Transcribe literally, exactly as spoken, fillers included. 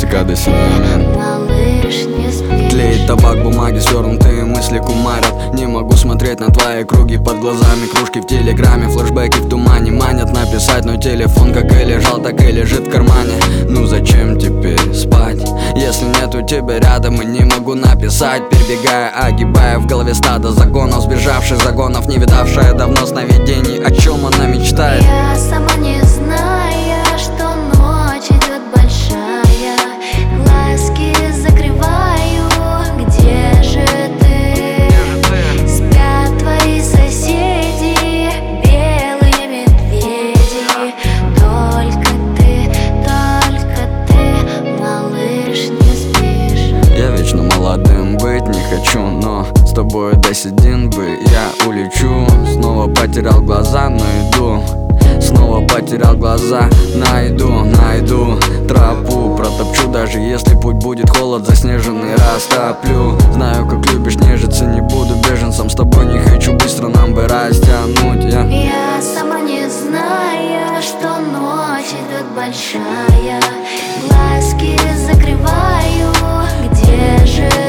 цикады синоним. Малыш, не спишь. Тлеет табак, бумаги, свернутые мысли кумарят. Не могу смотреть на твои круги под глазами. Кружки в телеграме, флешбеки в тумане манят написать, но телефон как и лежал, так и лежит в кармане. Ну зачем теперь спать, если нету тебя рядом и не могу написать? Перебегая, огибая в голове стадо загонов, сбежавших загонов, не видавшая давно сновидений. О чем она мечтает? Я сама не зная, что ночь идет большая, глазки закрываю. Где же ты? Спят твои соседи, белые медведи. Только ты, только ты, малыш, не спишь. Я вечно молодым быть не хочу, но с тобой десять бы я улечу. Снова потерял глаза, но иду. Снова потерял глаза, найду, найду тропу, протопчу, даже если путь будет холод заснеженный, растоплю. Знаю, как любишь нежиться, не буду беженцем, с тобой не хочу, быстро нам бы растянуть. Я, Я сама не зная, что ночь идет большая, глазки закрываю. Где же